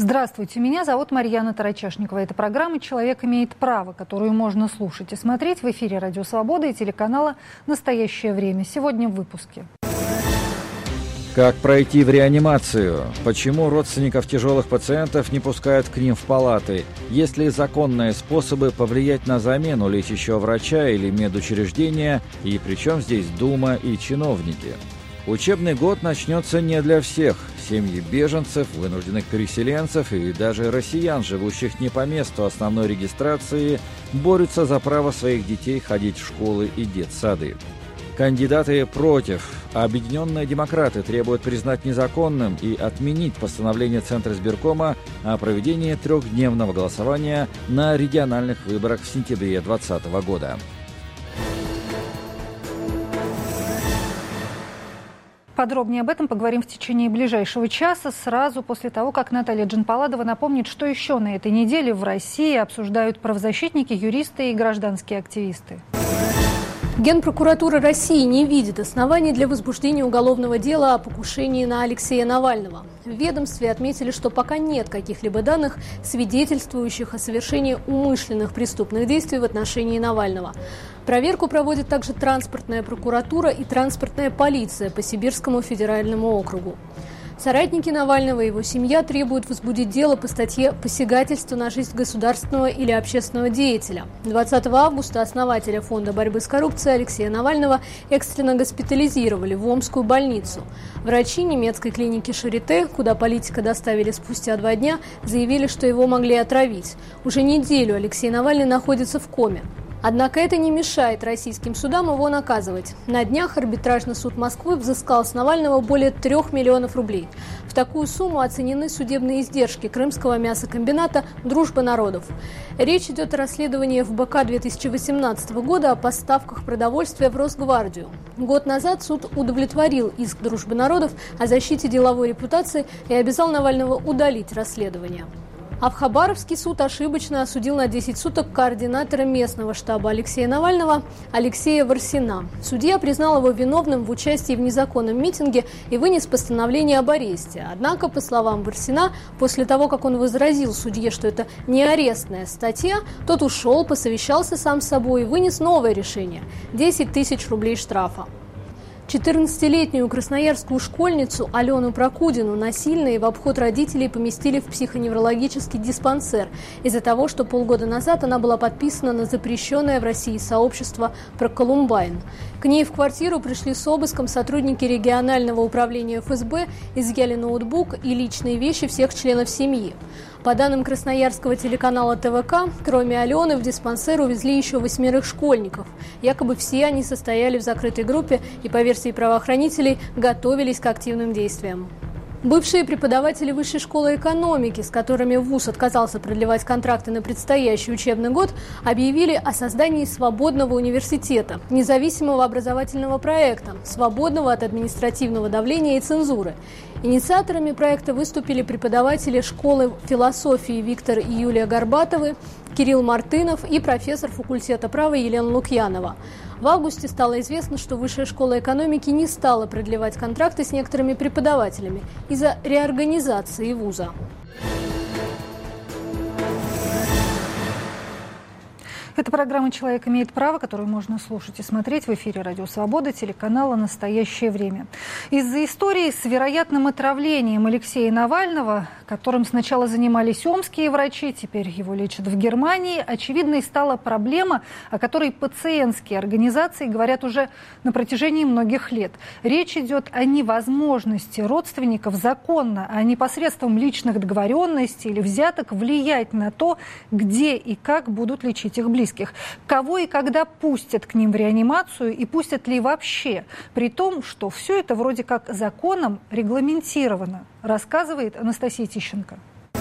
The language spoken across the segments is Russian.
Здравствуйте, меня зовут Марьяна Тарачешникова. Это программа «Человек имеет право», которую можно слушать и смотреть в эфире «Радио Свобода» и телеканала «Настоящее время». Сегодня в выпуске. Как пройти в реанимацию? Почему родственников тяжелых пациентов не пускают к ним в палаты? Есть ли законные способы повлиять на замену лечащего врача или медучреждения? И при чем здесь Дума и чиновники? Учебный год начнется не для всех. Семьи беженцев, вынужденных переселенцев и даже россиян, живущих не по месту основной регистрации, борются за право своих детей ходить в школы и детсады. Кандидаты против. Объединенные демократы требуют признать незаконным и отменить постановление Центра избиркома о проведении трехдневного голосования на региональных выборах в сентябре 2020 года. Подробнее об этом поговорим в течение ближайшего часа, сразу после того, как Наталья Джанпаладова напомнит, что еще на этой неделе в России обсуждают правозащитники, юристы и гражданские активисты. Генпрокуратура России не видит оснований для возбуждения уголовного дела о покушении на Алексея Навального. В ведомстве отметили, что пока нет каких-либо данных, свидетельствующих о совершении умышленных преступных действий в отношении Навального. Проверку проводит также транспортная прокуратура и транспортная полиция по Сибирскому федеральному округу. Соратники Навального и его семья требуют возбудить дело по статье «Посягательство на жизнь государственного или общественного деятеля». 20 августа основателя Фонда борьбы с коррупцией Алексея Навального экстренно госпитализировали в Омскую больницу. Врачи немецкой клиники Шарите, куда политика доставили спустя 2 дня, заявили, что его могли отравить. Уже неделю Алексей Навальный находится в коме. Однако это не мешает российским судам его наказывать. На днях арбитражный суд Москвы взыскал с Навального более 3 миллионов рублей. В такую сумму оценены судебные издержки крымского мясокомбината «Дружба народов». Речь идет о расследовании ФБК 2018 года о поставках продовольствия в Росгвардию. Год назад суд удовлетворил иск «Дружбы народов» о защите деловой репутации и обязал Навального удалить расследование. А в Хабаровский суд ошибочно осудил на 10 суток координатора местного штаба Алексея Навального Алексея Варсина. Судья признал его виновным в участии в незаконном митинге и вынес постановление об аресте. Однако, по словам Варсина, после того, как он возразил судье, что это не арестная статья, тот ушел, посовещался сам с собой и вынес новое решение – 10 тысяч рублей штрафа. 14-летнюю красноярскую школьницу Алену Прокудину насильно и в обход родителей поместили в психоневрологический диспансер из-за того, что полгода назад она была подписана на запрещенное в России сообщество «Проколумбайн». К ней в квартиру пришли с обыском сотрудники регионального управления ФСБ, изъяли ноутбук и личные вещи всех членов семьи. По данным красноярского телеканала ТВК, кроме Алены, в диспансер увезли еще 8 школьников. Якобы все они состояли в закрытой группе и, по версии правоохранителей, готовились к активным действиям. Бывшие преподаватели Высшей школы экономики, с которыми ВУЗ отказался продлевать контракты на предстоящий учебный год, объявили о создании свободного университета, независимого образовательного проекта, свободного от административного давления и цензуры. Инициаторами проекта выступили преподаватели школы философии Виктор и Юлия Горбатовы, Кирилл Мартынов и профессор факультета права Елена Лукьянова. В августе стало известно, что Высшая школа экономики не стала продлевать контракты с некоторыми преподавателями из-за реорганизации вуза. Это программа «Человек имеет право», которую можно слушать и смотреть в эфире «Радио Свобода», телеканала «Настоящее время». Из-за истории с вероятным отравлением Алексея Навального, которым сначала занимались омские врачи, теперь его лечат в Германии, очевидной стала проблема, о которой пациентские организации говорят уже на протяжении многих лет. Речь идет о невозможности родственников законно, а не посредством личных договоренностей или взяток влиять на то, где и как будут лечить их близких. Кого и когда пустят к ним в реанимацию и пустят ли вообще, при том, что все это вроде как законом регламентировано, рассказывает Анастасия Тищенко.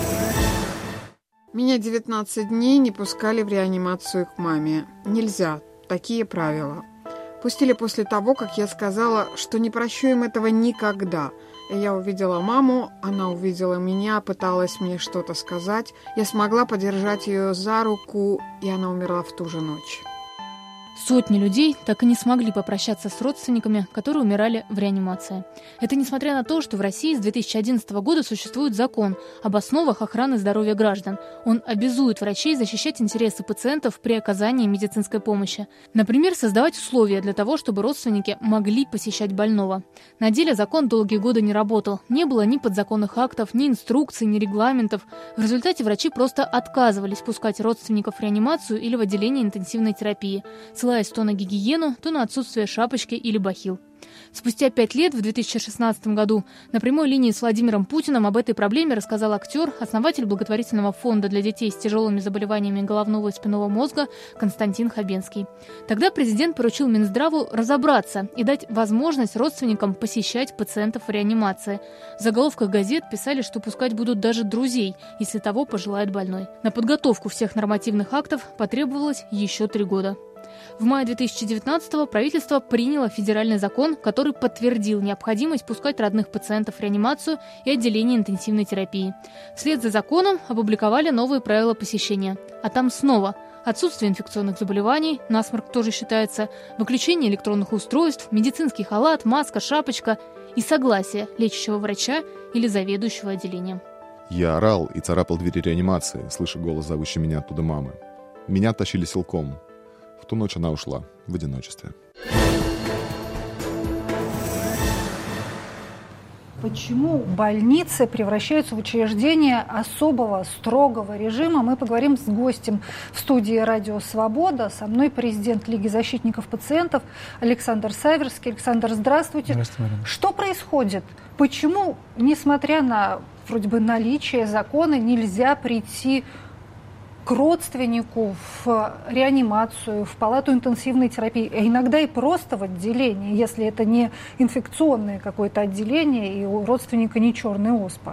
Меня 19 дней не пускали в реанимацию к маме. Нельзя. Такие правила. Пустили после того, как я сказала, что не прощу им этого никогда. Я увидела маму, она увидела меня, пыталась мне что-то сказать. Я смогла подержать ее за руку, и она умерла в ту же ночь. Сотни людей так и не смогли попрощаться с родственниками, которые умирали в реанимации. Это несмотря на то, что в России с 2011 года существует закон об основах охраны здоровья граждан. Он обязует врачей защищать интересы пациентов при оказании медицинской помощи. Например, создавать условия для того, чтобы родственники могли посещать больного. На деле закон долгие годы не работал. Не было ни подзаконных актов, ни инструкций, ни регламентов. В результате врачи просто отказывались пускать родственников в реанимацию или в отделение интенсивной терапии, ссылаясь то на гигиену, то на отсутствие шапочки или бахил. Спустя 5 лет, в 2016 году, на прямой линии с Владимиром Путиным об этой проблеме рассказал актер, основатель благотворительного фонда для детей с тяжелыми заболеваниями головного и спинного мозга Константин Хабенский. Тогда президент поручил Минздраву разобраться и дать возможность родственникам посещать пациентов в реанимации. В заголовках газет писали, что пускать будут даже друзей, если того пожелает больной. На подготовку всех нормативных актов потребовалось еще 3 года. В мае 2019-го правительство приняло федеральный закон, который подтвердил необходимость пускать родных пациентов в реанимацию и отделение интенсивной терапии. Вслед за законом опубликовали новые правила посещения. А там снова отсутствие инфекционных заболеваний, насморк тоже считается, выключение электронных устройств, медицинский халат, маска, шапочка и согласие лечащего врача или заведующего отделением. Я орал и царапал двери реанимации, слыша голос зовущей меня оттуда мамы. Меня тащили силком. В ту ночь она ушла в одиночестве. Почему больницы превращаются в учреждения особого, строгого режима? Мы поговорим с гостем в студии «Радио Свобода». Со мной президент Лиги защитников пациентов Александр Саверский. Александр, здравствуйте. Здравствуйте, Марина. Что происходит? Почему, несмотря на вроде бы наличие закона, нельзя прийти к родственнику в реанимацию, в палату интенсивной терапии, а иногда и просто в отделение, если это не инфекционное какое-то отделение и у родственника не черная оспа?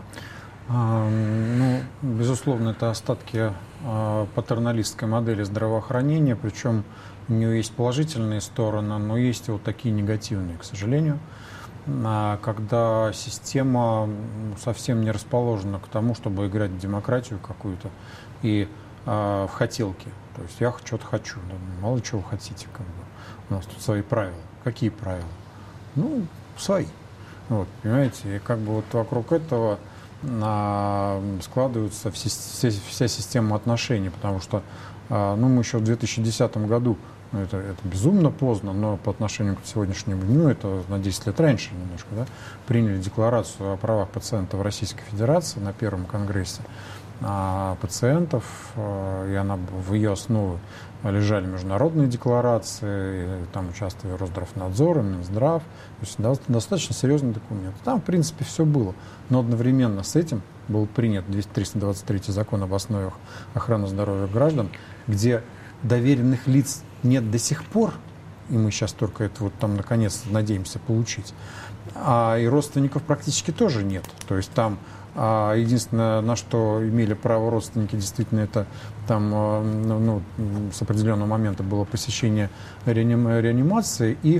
Безусловно, это остатки патерналистской модели здравоохранения, причем у нее есть положительные стороны, но есть и вот такие негативные, к сожалению, когда система совсем не расположена к тому, чтобы играть в демократию какую-то и в хотелки. То есть я что-то хочу. Мало чего вы хотите. У нас тут свои правила. Какие правила? Свои. Понимаете? И вот вокруг этого складывается вся система отношений. Потому что мы еще в 2010 году, это безумно поздно, но по отношению к сегодняшнему дню, это на 10 лет раньше немножко, приняли декларацию о правах пациентов Российской Федерации на Первом конгрессе пациентов, и в ее основе лежали международные декларации, там участвовали Росздравнадзор, Минздрав, то есть достаточно серьезный документ. Там, в принципе, все было, но одновременно с этим был принят 323 закон об основах охраны здоровья граждан, где доверенных лиц нет до сих пор, и мы сейчас только это наконец надеемся получить, и родственников практически тоже нет. То есть там единственное, на что имели право родственники, действительно, это там с определенного момента было посещение реанимации, и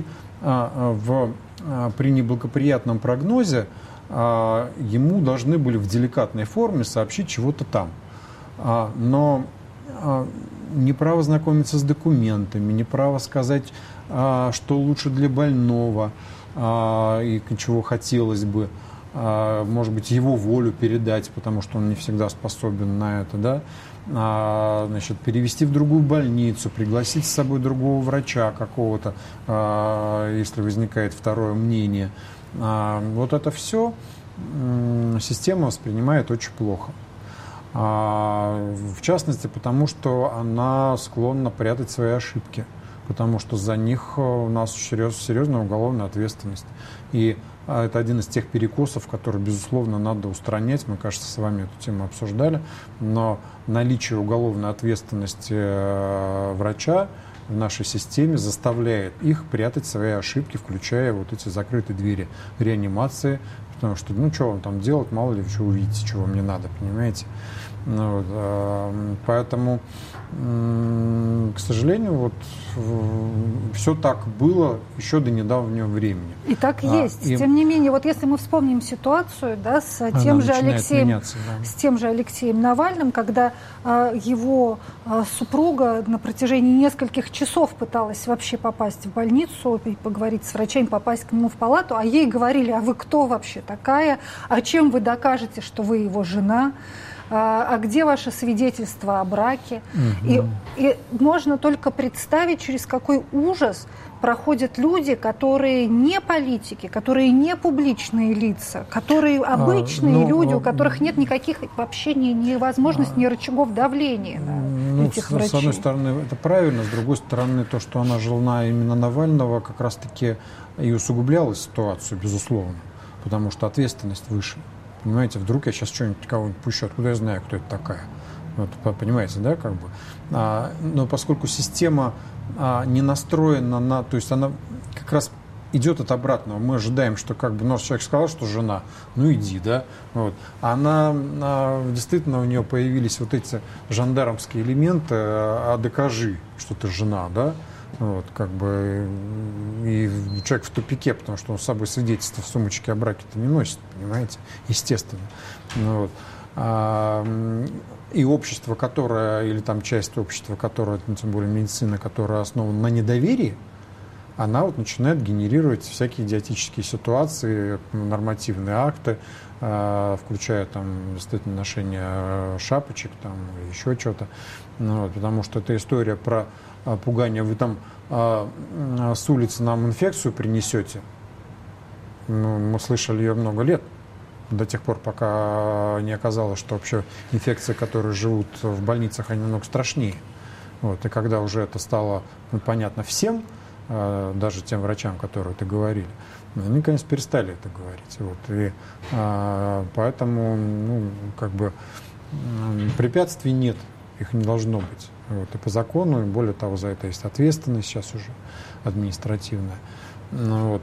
при неблагоприятном прогнозе ему должны были в деликатной форме сообщить чего-то там. Но не право знакомиться с документами, не право сказать, что лучше для больного и чего хотелось бы, может быть, его волю передать, потому что он не всегда способен на это, перевести в другую больницу, пригласить с собой другого врача какого-то, если возникает второе мнение. Вот это все система воспринимает очень плохо. В частности, потому что она склонна прятать свои ошибки, потому что за них у нас серьезная уголовная ответственность. И это один из тех перекосов, которые, безусловно, надо устранять. Мы, кажется, с вами эту тему обсуждали. Но наличие уголовной ответственности врача в нашей системе заставляет их прятать свои ошибки, включая вот эти закрытые двери реанимации. Потому что, что вам там делать, мало ли вы что увидите, чего вам не надо, понимаете. Поэтому, к сожалению, вот все так было еще до недавнего времени. И так есть. Тем не менее, вот если мы вспомним ситуацию, да, с тем же Алексеем Навальным, когда его супруга на протяжении нескольких часов пыталась вообще попасть в больницу и поговорить с врачами, попасть к нему в палату, а ей говорили: а вы кто вообще такая? А чем вы докажете, что вы его жена? А где ваше свидетельство о браке? И можно только представить, через какой ужас проходят люди, которые не политики, которые не публичные лица, которые обычные люди, у которых нет никаких вообще ни возможностей, ни рычагов давления на этих врачей. С одной стороны, это правильно, с другой стороны, то, что она жена именно Навального, как раз-таки и усугубляло ситуацию, безусловно, потому что ответственность выше. Понимаете, вдруг я сейчас кого-нибудь пущу, откуда я знаю, кто это такая. Вот, понимаете, да, как бы. Но поскольку система не настроена на... То есть она как раз идет от обратного. Мы ожидаем, что как бы, человек сказал, что жена, ну иди, да. Вот. Она действительно, у нее появились вот эти жандармские элементы, докажи, что ты жена, да. Вот, как бы, и человек в тупике, потому что он с собой свидетельство в сумочке о браке-то не носит, понимаете, естественно. Вот. И общество, которое, или там часть общества, которое, тем более медицина, которая основана на недоверии, она вот начинает генерировать всякие идиотические ситуации, нормативные акты, включая там действительно ношение шапочек там, или еще что-то. Вот, потому что это история про пугание. Вы там с улицы нам инфекцию принесете. Мы слышали ее много лет. До тех пор, пока не оказалось, что вообще инфекции, которые живут в больницах, они намного страшнее. Вот. И когда уже это стало понятно всем, даже тем врачам, которые это говорили, они, конечно, перестали это говорить. Вот. И поэтому, как бы, препятствий нет, их не должно быть. Вот. И по закону, и более того, за это есть ответственность сейчас уже административная. Вот.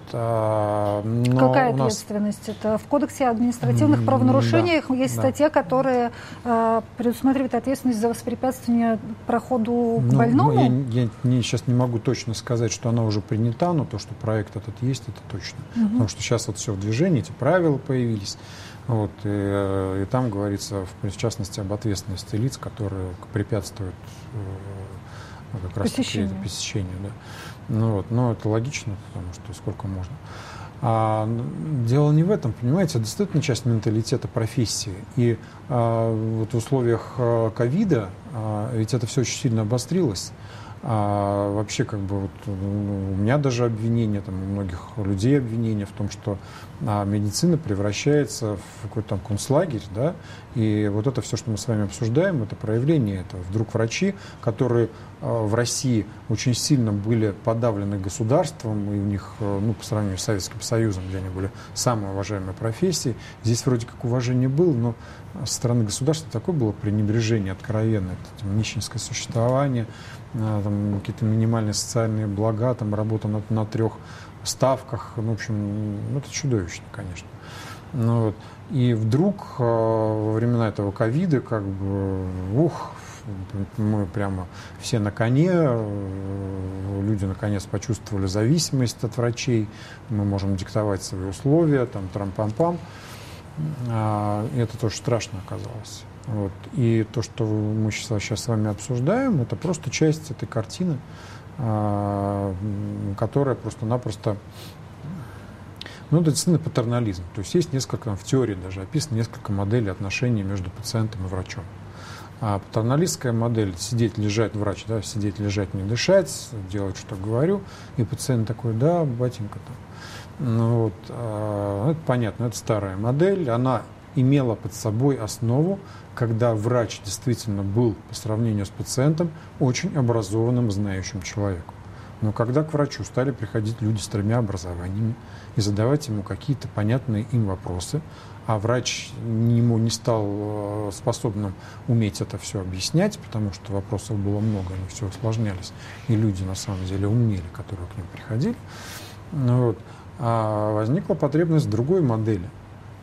Какая ответственность? Это в Кодексе о административных правонарушениях есть статья, которая предусматривает ответственность за воспрепятствование проходу к больному? Я сейчас не могу точно сказать, что она уже принята, но то, что проект этот есть, это точно. Потому что сейчас вот все в движении, эти правила появились. Вот, и там говорится, в частности, об ответственности лиц, которые препятствуют как раз посещению. Да. Но это логично, потому что сколько можно. Дело не в этом, понимаете, это действительно часть менталитета профессии. И вот в условиях ковида ведь это все очень сильно обострилось. Вообще, как бы, вот, у меня даже обвинение, там, у многих людей обвинение в том, что медицина превращается в какой-то там концлагерь, да, и вот это все, что мы с вами обсуждаем, это проявление этого. Вдруг врачи, которые в России очень сильно были подавлены государством, и у них, по сравнению с Советским Союзом, где они были самые уважаемые профессии, здесь вроде как уважение было, но со стороны государства такое было пренебрежение откровенное, это нищенское существование, там, какие-то минимальные социальные блага, там, работа на 3 ставках, в общем, это чудовищно, конечно. Вот. И вдруг во времена этого ковида, как бы, мы прямо все на коне, люди наконец почувствовали зависимость от врачей, мы можем диктовать свои условия, там, трам-пам-пам. И это тоже страшно оказалось. Вот. И то, что мы сейчас с вами обсуждаем, это просто часть этой картины, которая просто-напросто... это действительно патернализм. То есть есть несколько, в теории даже описано несколько моделей отношений между пациентом и врачом. Патерналистская модель — сидеть, лежать, врач, да, сидеть, лежать, не дышать, делать, что говорю, и пациент такой: да, батенька, там. Это понятно, это старая модель, она имела под собой основу, когда врач действительно был по сравнению с пациентом очень образованным, знающим человеком. Но когда к врачу стали приходить люди с 3 образованиями и задавать ему какие-то понятные им вопросы, а врач не стал способным уметь это все объяснять, потому что вопросов было много, они все усложнялись, и люди на самом деле умнели, которые к ним приходили, возникла потребность в другой модели.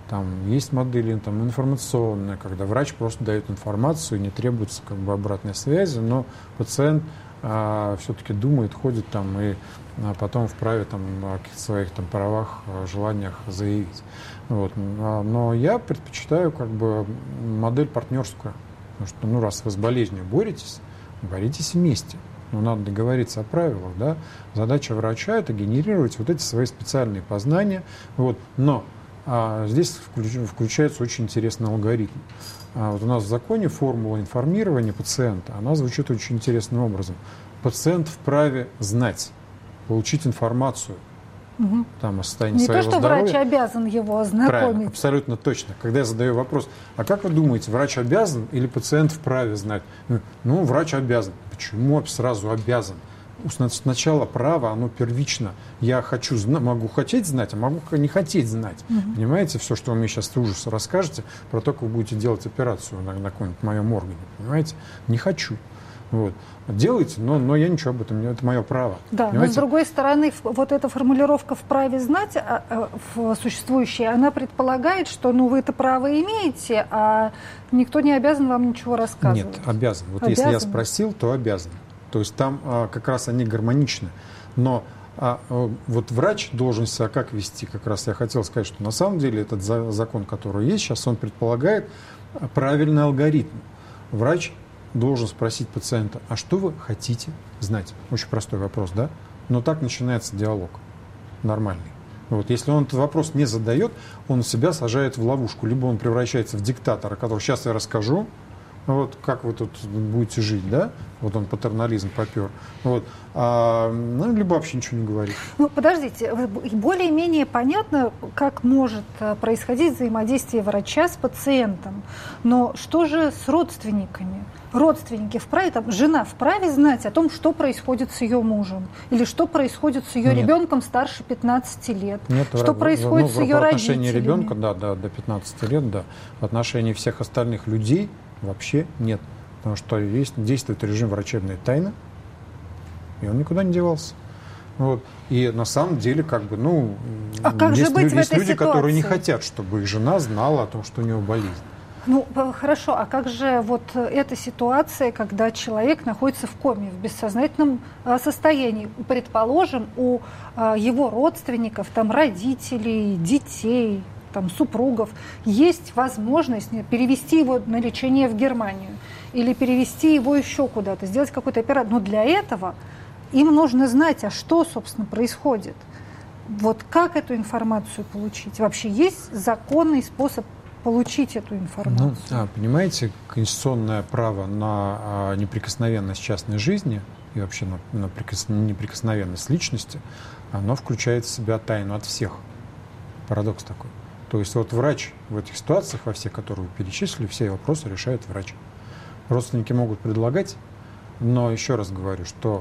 Там есть модели там, информационные, когда врач просто дает информацию, не требуется как бы обратной связи, но пациент все-таки думает, ходит там и потом вправе там, о каких-то своих там, правах, желаниях заявить. Вот. Но я предпочитаю как бы модель партнерскую, потому что ну, раз вы с болезнью боретесь, боритесь вместе. Ну, надо договориться о правилах. Да? Задача врача – это генерировать вот эти свои специальные познания. Вот. Но здесь включается очень интересный алгоритм. Вот у нас в законе формула информирования пациента, она звучит очень интересным образом. Пациент вправе знать, получить информацию там, о состоянии своего здоровья. Не то, что врач обязан его ознакомить. Правильно, абсолютно точно. Когда я задаю вопрос, а как вы думаете, врач обязан или пациент вправе знать? Ну, врач обязан. Почему сразу обязан? Сначала право, оно первично. Я хочу знать, могу хотеть знать, а могу не хотеть знать. Понимаете, все, что вы мне сейчас ужас расскажете, про то, как вы будете делать операцию на каком-нибудь моем органе. Понимаете? Не хочу. Вот. Делайте, но я ничего об этом не... Это мое право. Да, понимаете? Но с другой стороны, вот эта формулировка «вправе знать» существующая, она предполагает, что ну, вы это право имеете, а никто не обязан вам ничего рассказывать. Нет, обязан. Вот обязан? Если я спросил, то обязан. То есть там как раз они гармоничны. Но вот врач должен себя как вести? Как раз я хотел сказать, что на самом деле этот закон, который есть сейчас, он предполагает правильный алгоритм. Врач должен спросить пациента, а что вы хотите знать? Очень простой вопрос, да? Но так начинается диалог нормальный. Вот. Если он этот вопрос не задает, он себя сажает в ловушку. Либо он превращается в диктатора, который сейчас я расскажу, вот как вы тут будете жить, да? Вот он патернализм попер. Вот. Ну, либо вообще ничего не говорит. Ну, подождите, более-менее понятно, как может происходить взаимодействие врача с пациентом. Но что же с родственниками? Родственники вправе, там, жена вправе знать о том, что происходит с ее мужем? Или что происходит с ее ребенком старше 15 лет? Нет, что происходит с ее родителями? В отношении ребенка, да, до 15 лет, да. В отношении всех остальных людей вообще нет. Потому что действует режим врачебной тайны, и он никуда не девался. Вот. И на самом деле, как бы, ну, есть люди, которые не хотят, чтобы их жена знала о том, что у него болезнь. Ну, хорошо, а как же вот эта ситуация, когда человек находится в коме, в бессознательном состоянии? Предположим, у его родственников, там, родителей, детей, там, супругов, есть возможность перевести его на лечение в Германию или перевести его еще куда-то, сделать какую-то операцию. Но для этого им нужно знать, а что, собственно, происходит. Вот как эту информацию получить? Вообще есть законный способ получить эту информацию? Ну, понимаете, конституционное право на неприкосновенность частной жизни и вообще на неприкосновенность личности, оно включает в себя тайну от всех. Парадокс такой. То есть вот врач в этих ситуациях, во всех, которые вы перечислили, все вопросы решает врач. Родственники могут предлагать, но еще раз говорю, что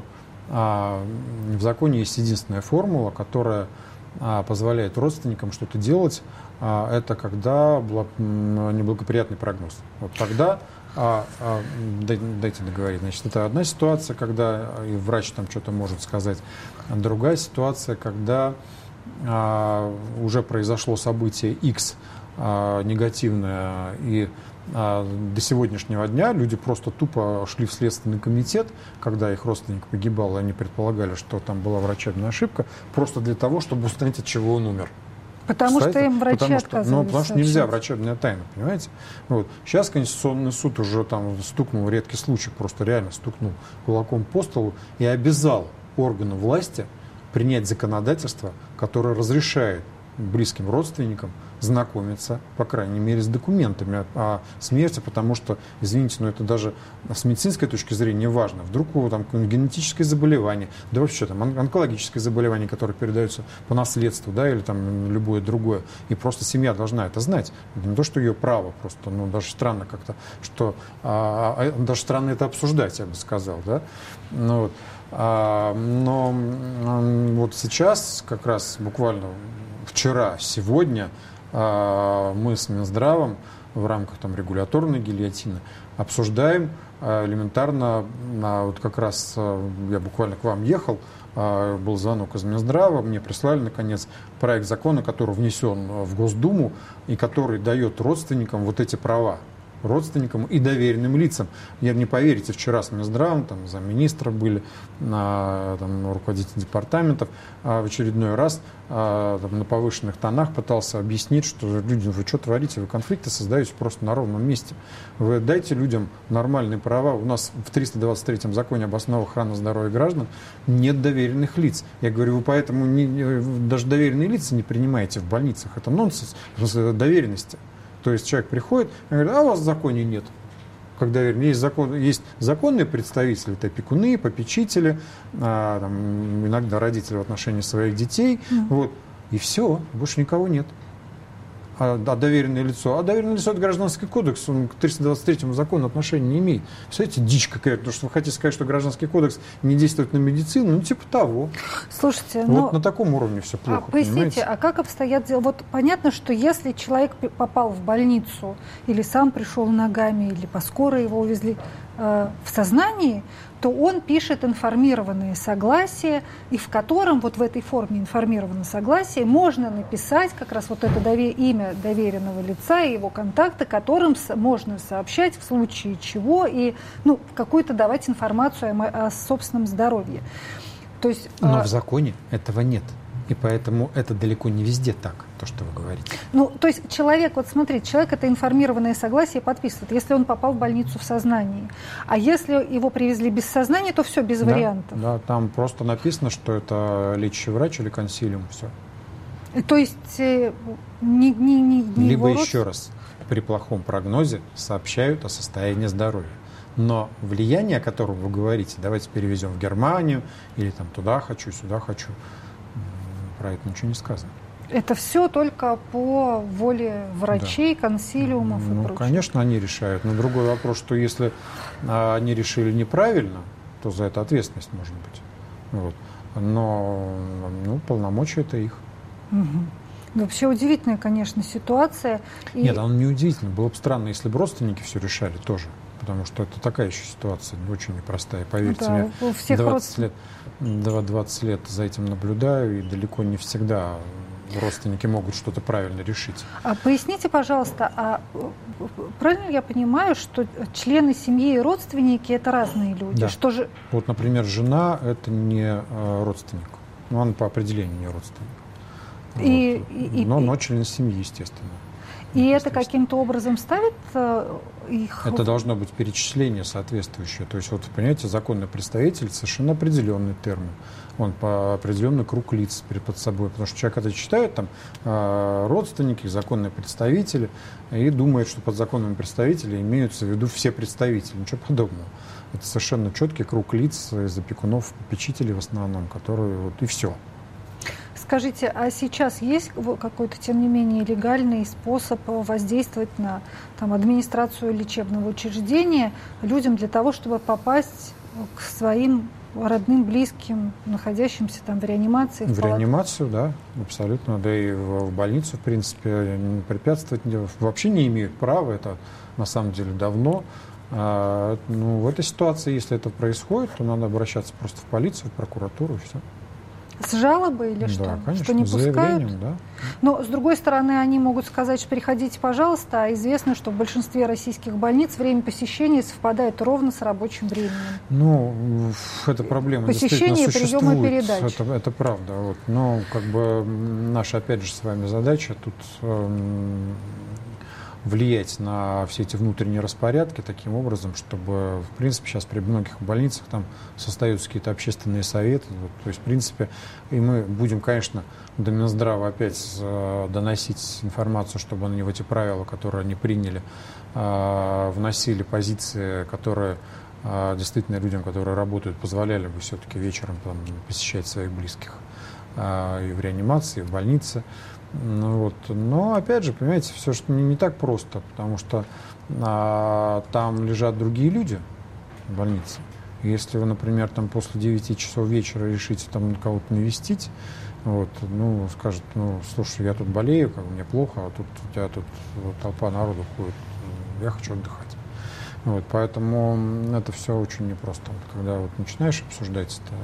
в законе есть единственная формула, которая позволяет родственникам что-то делать, это когда неблагоприятный прогноз. Вот тогда, дайте договорить, значит, это одна ситуация, когда и врач там что-то может сказать, а другая ситуация, когда уже произошло событие X негативное, и до сегодняшнего дня люди просто тупо шли в Следственный комитет, когда их родственник погибал, и они предполагали, что там была врачебная ошибка, просто для того, чтобы узнать, от чего он умер. Потому что им врачи отказывались. Потому что нельзя, врачебная тайна, понимаете? Вот. Сейчас Конституционный суд уже там стукнул, редкий случай, просто реально стукнул кулаком по столу и обязал органы власти принять законодательство, которое разрешает близким родственникам знакомиться, по крайней мере, с документами о смерти, потому что, извините, но это даже с медицинской точки зрения важно. Вдруг у него там какое-нибудь генетическое заболевание, да вообще там онкологическое заболевание, которое передается по наследству, да, или там любое другое, и просто семья должна это знать. Это не то, что ее право, просто, ну, даже странно как-то, что, даже странно это обсуждать, я бы сказал, да, ну, вот. Но вот сейчас, как раз буквально вчера, сегодня, мы с Минздравом в рамках там, регуляторной гильотины обсуждаем элементарно вот как раз я буквально к вам ехал, был звонок из Минздрава, мне прислали, наконец, проект закона, который внесен в Госдуму и который дает родственникам вот эти права. Родственникам и доверенным лицам. Не поверите, вчера с Минздравом, там замминистра были, там, руководитель департаментов, в очередной раз там, на повышенных тонах пытался объяснить, что люди, вы что творите, вы конфликты создаете просто на ровном месте. Вы дайте людям нормальные права. У нас в 323-м законе об основах охраны здоровья граждан нет доверенных лиц. Я говорю, вы поэтому даже доверенные лица не принимаете в больницах. Это нонсенс, доверенности. То есть человек приходит и говорит, а у вас в законе нет. Когда есть законные представители, это опекуны, попечители, там, иногда родители в отношении своих детей. Вот, и все, больше никого нет. А доверенное лицо? А доверенное лицо — это Гражданский кодекс, он к 323 закону отношения не имеет. Представляете, дичь какая-то, потому что вы хотите сказать, что Гражданский кодекс не действует на медицину, ну типа того. Слушайте, вот на таком уровне все плохо. Поясните, понимаете? А как обстоят дела? Вот понятно, что если человек попал в больницу, или сам пришел ногами, или по скорой его увезли в сознании, то он пишет информированное согласие, и в котором вот в этой форме информированного согласия можно написать как раз вот это имя доверенного лица и его контакты, которым можно сообщать в случае чего и какую-то давать информацию о собственном здоровье. То есть, но в законе этого нет. И поэтому это далеко не везде так, то, что вы говорите. То есть человек, вот смотрите, человек это информированное согласие подписывает, если он попал в больницу в сознании. А если его привезли без сознания, то все, без вариантов. Да, там просто написано, что это лечащий врач или консилиум, все. То есть либо еще раз, при плохом прогнозе сообщают о состоянии здоровья. Но влияние, о котором вы говорите, давайте перевезем в Германию, или там туда хочу, сюда хочу, про это ничего не сказано. Это все только по воле врачей, консилиумов и прочего? Конечно, они решают. Но другой вопрос, что если они решили неправильно, то за это ответственность может быть. Вот. Но полномочия это их. Вообще удивительная, конечно, ситуация. Нет, она не удивительная. Было бы странно, если бы родственники все решали тоже. Потому что это такая еще ситуация, очень непростая. Поверьте мне, 20 лет за этим наблюдаю, и далеко не всегда родственники могут что-то правильно решить. Поясните, пожалуйста, правильно я понимаю, что члены семьи и родственники – это разные люди? Да. Что же... Вот, например, жена – это не родственник. Она по определению не родственник. Но член семьи, естественно. И это каким-то образом ставит их... Это должно быть перечисление соответствующее. То есть, вот, понимаете, законный представитель совершенно определенный термин. Он по определенный круг лиц под собой. Потому что человек это читает, там, родственники, законные представители, и думает, что под законными представителями имеются в виду все представители. Ничего подобного. Это совершенно четкий круг лиц из опекунов, попечителей в основном, которые вот и все. Скажите, а сейчас есть какой-то, тем не менее, легальный способ воздействовать на администрацию лечебного учреждения людям для того, чтобы попасть к своим родным, близким, находящимся там в реанимации? В реанимацию, да, абсолютно. Да и в больницу, в принципе, препятствовать вообще не имеют права. Это на самом деле давно. В этой ситуации, если это происходит, то надо обращаться просто в полицию, в прокуратуру и все. С жалобой или что? Да, конечно, что не пускают? Да. Но, с другой стороны, они могут сказать, что приходите, пожалуйста, а известно, что в большинстве российских больниц время посещения совпадает ровно с рабочим временем. Эта проблема посещение, действительно приема и существует. передачи. Это правда. Вот. Но наша, опять же, с вами задача тут влиять на все эти внутренние распорядки таким образом, чтобы, в принципе, сейчас при многих больницах там состоятся какие-то общественные советы. То есть, в принципе, и мы будем, конечно, до Минздрава опять доносить информацию, чтобы они в эти правила, которые они приняли, вносили позиции, которые действительно людям, которые работают, позволяли бы все-таки вечером посещать своих близких и в реанимации, и в больнице. Но, опять же, понимаете, все что не так просто, потому что там лежат другие люди в больнице. Если вы, например, после 9 часов вечера решите кого-то навестить, скажет, слушай, я тут болею, мне плохо, а тут у тебя тут толпа народу ходит, я хочу отдыхать. Вот, поэтому это все очень непросто. Вот, когда вот начинаешь обсуждать это,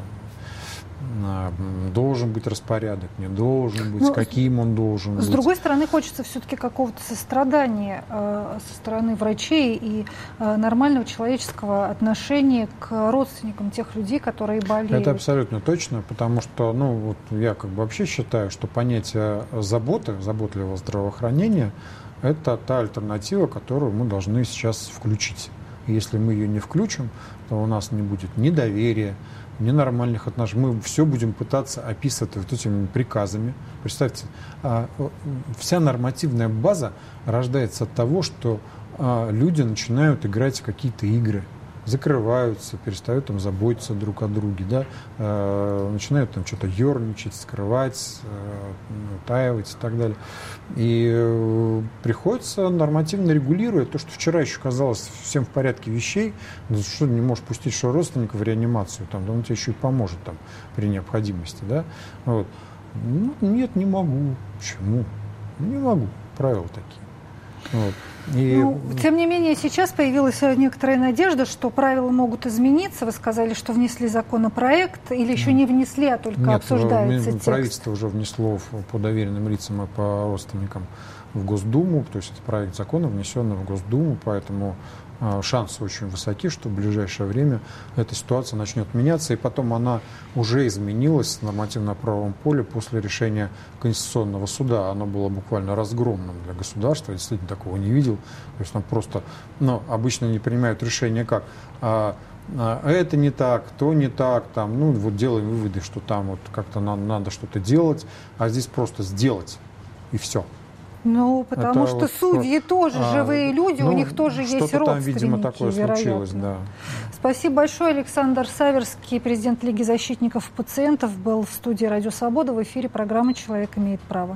должен быть распорядок, не должен быть, каким он должен быть. С другой стороны, хочется все-таки какого-то сострадания со стороны врачей и нормального человеческого отношения к родственникам тех людей, которые болеют. Это абсолютно точно, потому что вот я вообще считаю, что понятие заботливого здравоохранения – это та альтернатива, которую мы должны сейчас включить. И если мы ее не включим, то у нас не будет ни доверия, ненормальных отношений. Мы все будем пытаться описывать вот этими приказами. Представьте, вся нормативная база рождается от того, что люди начинают играть в какие-то игры, закрываются, перестают заботиться друг о друге, да? Начинают что-то ерничать, скрывать, утаивать и так далее. И приходится нормативно регулировать то, что вчера еще казалось всем в порядке вещей, что не можешь пустить родственника в реанимацию, он тебе еще и поможет при необходимости. Да? Вот. Нет, не могу. Почему? Не могу. Правила такие. Вот. Тем не менее, сейчас появилась некоторая надежда, что правила могут измениться. Вы сказали, что внесли законопроект, или еще не внесли, а только обсуждается текст? Правительство уже внесло по доверенным лицам и по родственникам в Госдуму, то есть это проект закона, внесенный в Госдуму, поэтому шансы очень высоки, что в ближайшее время эта ситуация начнет меняться, и потом она уже изменилась в нормативно-правовом поле после решения Конституционного суда. Оно было буквально разгромным для государства, я действительно такого не видел. То есть просто, обычно не принимают решения как это не так, то не так, делаем выводы, что там как-то надо что-то делать, а здесь просто сделать, и все. Потому что судьи тоже живые люди, у них тоже есть родственники, что-то там, видимо, такое случилось, да. Спасибо большое. Александр Саверский, президент Лиги защитников пациентов, был в студии «Радио Свобода» в эфире программы «Человек имеет право».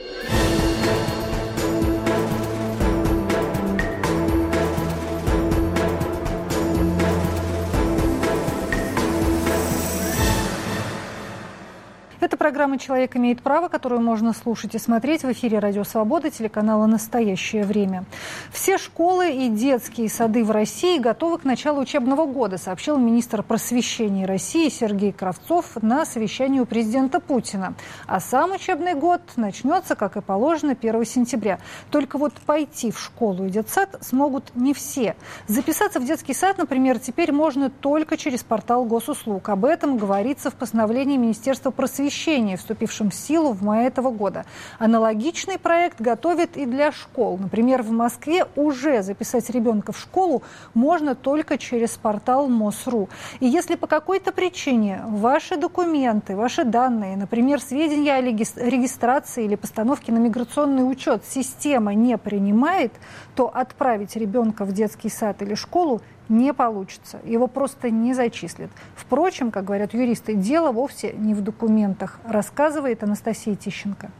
Это программа «Человек имеет право», которую можно слушать и смотреть в эфире «Радио Свобода» телеканала «Настоящее время». Все школы и детские сады в России готовы к началу учебного года, сообщил министр просвещения России Сергей Кравцов на совещании у президента Путина. А сам учебный год начнется, как и положено, 1 сентября. Только пойти в школу и детсад смогут не все. Записаться в детский сад, например, теперь можно только через портал госуслуг. Об этом говорится в постановлении Министерства просвещения, вступившем в силу в мае этого года. Аналогичный проект готовят и для школ. Например, в Москве уже записать ребенка в школу можно только через портал МОС.ру. И если по какой-то причине ваши документы, ваши данные, например, сведения о регистрации или постановке на миграционный учет система не принимает, то отправить ребенка в детский сад или школу не получится. Его просто не зачислят. Впрочем, как говорят юристы, дело вовсе не в документах, рассказывает Анастасия Тищенко.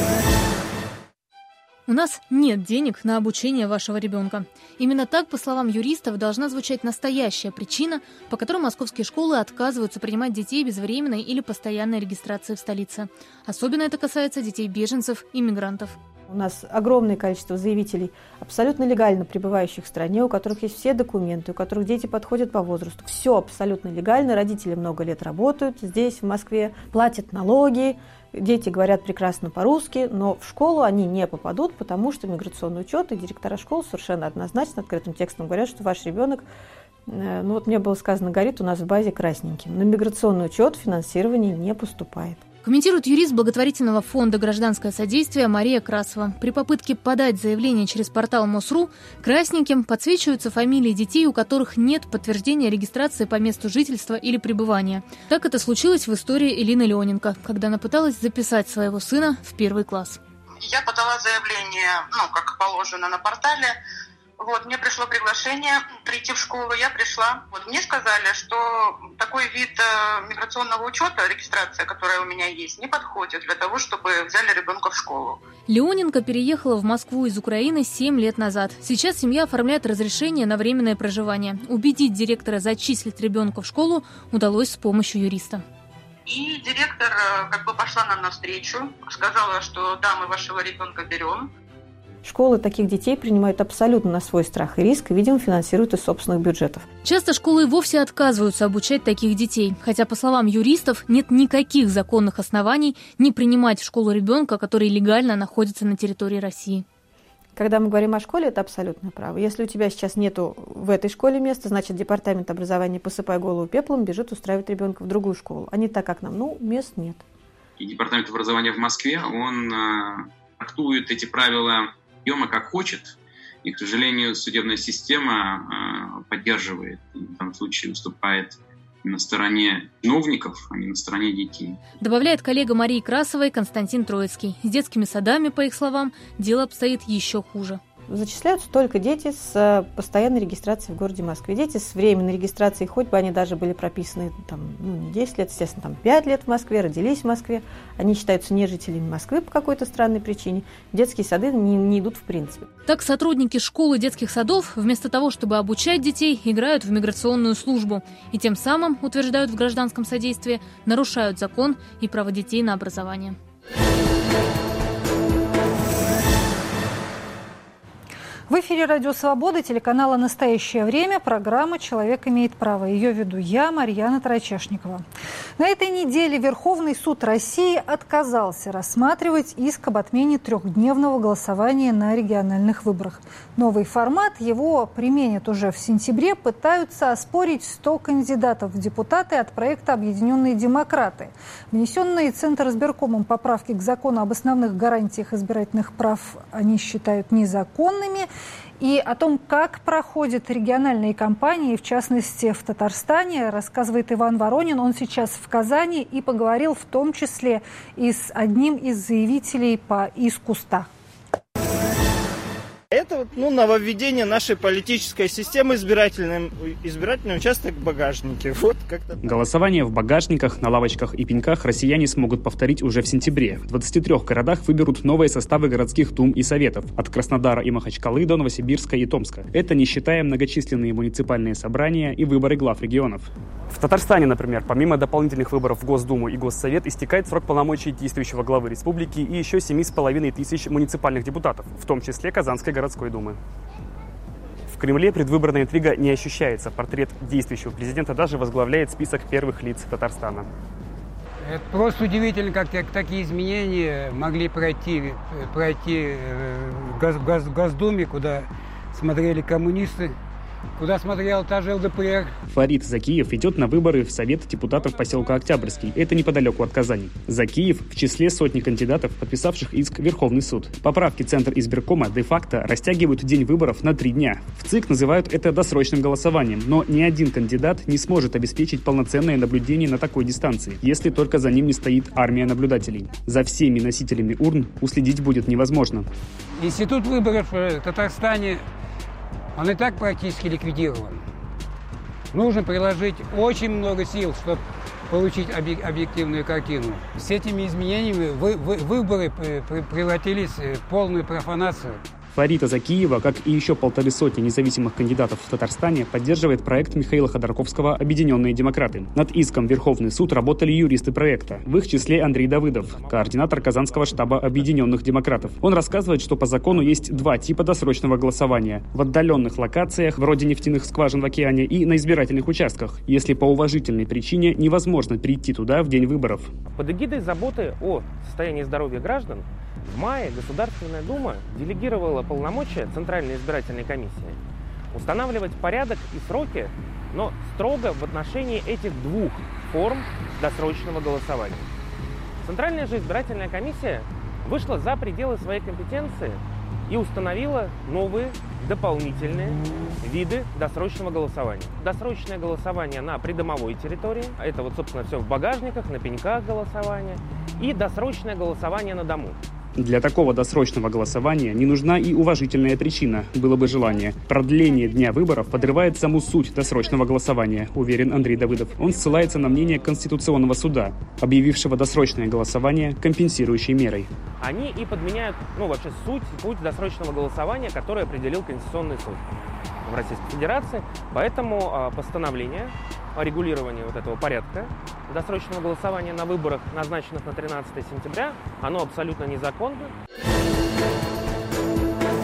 У нас нет денег на обучение вашего ребенка. Именно так, по словам юристов, должна звучать настоящая причина, по которой московские школы отказываются принимать детей без временной или постоянной регистрации в столице. Особенно это касается детей-беженцев и мигрантов. У нас огромное количество заявителей, абсолютно легально пребывающих в стране, у которых есть все документы, у которых дети подходят по возрасту. Все абсолютно легально, родители много лет работают здесь, в Москве, платят налоги, дети говорят прекрасно по-русски, но в школу они не попадут, потому что миграционный учет и директора школ совершенно однозначно открытым текстом говорят, что ваш ребенок, мне было сказано, горит у нас в базе красненьким. На миграционный учет финансирование не поступает. Комментирует юрист благотворительного фонда «Гражданское содействие» Мария Красова. При попытке подать заявление через портал МОС.ру красненьким подсвечиваются фамилии детей, у которых нет подтверждения регистрации по месту жительства или пребывания. Так это случилось в истории Элины Леоненко, когда она пыталась записать своего сына в 1 класс. Я подала заявление, как положено, на портале. Мне пришло приглашение прийти в школу, я пришла. Мне сказали, что такой вид миграционного учета, регистрация, которая у меня есть, не подходит для того, чтобы взяли ребенка в школу. Леоненко переехала в Москву из Украины 7 лет назад. Сейчас семья оформляет разрешение на временное проживание. Убедить директора зачислить ребенка в школу удалось с помощью юриста. И директор пошла нам навстречу, сказала, что да, мы вашего ребенка берем. Школы таких детей принимают абсолютно на свой страх и риск и, видимо, финансируют из собственных бюджетов. Часто школы вовсе отказываются обучать таких детей, хотя, по словам юристов, нет никаких законных оснований не принимать в школу ребенка, который легально находится на территории России. Когда мы говорим о школе, это абсолютное право. Если у тебя сейчас нету в этой школе места, значит, департамент образования, посыпая голову пеплом, бежит устраивать ребенка в другую школу. А не так, как нам. Мест нет. И департамент образования в Москве, он трактует эти правила как хочет. И, к сожалению, судебная система поддерживает, в этом случае выступает на стороне чиновников, а не на стороне детей. Добавляет коллега Марии Красовой Константин Троицкий. С детскими садами, по их словам, дело обстоит еще хуже. Зачисляются только дети с постоянной регистрацией в городе Москве. Дети с временной регистрацией, хоть бы они даже были прописаны не 10 лет, естественно, 5 лет в Москве, родились в Москве. Они считаются не жителями Москвы по какой-то странной причине. Детские сады не идут в принципе. Так сотрудники школ и детских садов вместо того, чтобы обучать детей, играют в миграционную службу. И тем самым, утверждают в гражданском содействии, нарушают закон и право детей на образование. В эфире «Радио Свобода», телеканала «Настоящее время», программа «Человек имеет право». Ее веду я, Марьяна Тарачешникова. На этой неделе Верховный суд России отказался рассматривать иск об отмене трехдневного голосования на региональных выборах. Новый формат, его применят уже в сентябре, пытаются оспорить 100 кандидатов в депутаты от проекта «Объединенные демократы». Внесенные Центризбиркомом поправки к закону об основных гарантиях избирательных прав они считают незаконными. И о том, как проходят региональные кампании, в частности в Татарстане, рассказывает Иван Воронин. Он сейчас в Казани и поговорил в том числе и с одним из заявителей по иску 100. Это нововведение нашей политической системы, избирательный участок в багажнике. Голосование в багажниках, на лавочках и пеньках россияне смогут повторить уже в сентябре. В 23 городах выберут новые составы городских дум и советов. От Краснодара и Махачкалы до Новосибирска и Томска. Это не считая многочисленные муниципальные собрания и выборы глав регионов. В Татарстане, например, помимо дополнительных выборов в Госдуму и Госсовет, истекает срок полномочий действующего главы республики и еще 7,5 тысяч муниципальных депутатов, в том числе Казанской городской думы. В Кремле предвыборная интрига не ощущается. Портрет действующего президента даже возглавляет список первых лиц Татарстана. Это просто удивительно, как такие изменения могли пройти в Госдуме, куда смотрели коммунисты, куда смотрела та же ЛДПР. Фарид Закиев идет на выборы в Совет депутатов поселка Октябрьский. Это неподалеку от Казани. Закиев в числе сотни кандидатов, подписавших иск в Верховный суд. Поправки Центризбиркома де-факто растягивают день выборов на 3 дня. В ЦИК называют это досрочным голосованием, но ни один кандидат не сможет обеспечить полноценное наблюдение на такой дистанции, если только за ним не стоит армия наблюдателей. За всеми носителями урн уследить будет невозможно. Институт выборов в Татарстане, он и так практически ликвидирован. Нужно приложить очень много сил, чтобы получить объективную картину. С этими изменениями выборы превратились в полную профанацию. Фарида Закиева, как и еще 150 независимых кандидатов в Татарстане, поддерживает проект Михаила Ходорковского «Объединенные демократы». Над иском в Верховный суд работали юристы проекта, в их числе Андрей Давыдов, координатор Казанского штаба Объединенных демократов. Он рассказывает, что по закону есть 2 типа досрочного голосования: в отдаленных локациях, вроде нефтяных скважин в океане, и на избирательных участках, если по уважительной причине невозможно прийти туда в день выборов. Под эгидой заботы о состоянии здоровья граждан в мае Государственная Дума делегировала полномочия Центральной избирательной комиссии устанавливать порядок и сроки, но строго в отношении этих 2 форм досрочного голосования. Центральная же избирательная комиссия вышла за пределы своей компетенции и установила новые дополнительные виды досрочного голосования. Досрочное голосование на придомовой территории, это собственно, все в багажниках, на пеньках голосования, и досрочное голосование на дому. Для такого досрочного голосования не нужна и уважительная причина, было бы желание. Продление дня выборов подрывает саму суть досрочного голосования, уверен Андрей Давыдов. Он ссылается на мнение Конституционного суда, объявившего досрочное голосование компенсирующей мерой. Они и подменяют, вообще путь досрочного голосования, который определил Конституционный суд в Российской Федерации. Поэтому постановление о регулировании этого порядка досрочного голосования на выборах, назначенных на 13 сентября, оно абсолютно незаконно.